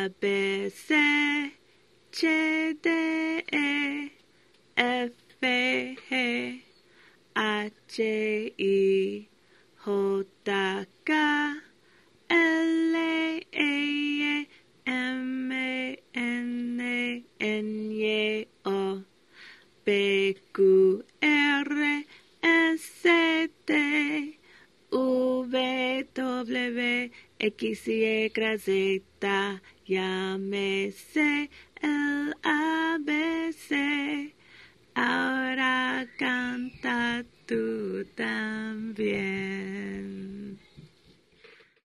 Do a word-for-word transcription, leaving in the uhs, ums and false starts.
A, B, C, H, D, E, F, G, H, I, J, K, L, E, M, N, N, O, P, Q, R, S, T, V, W, X, Y, Z, llámese el A B C. Ahora canta tú también.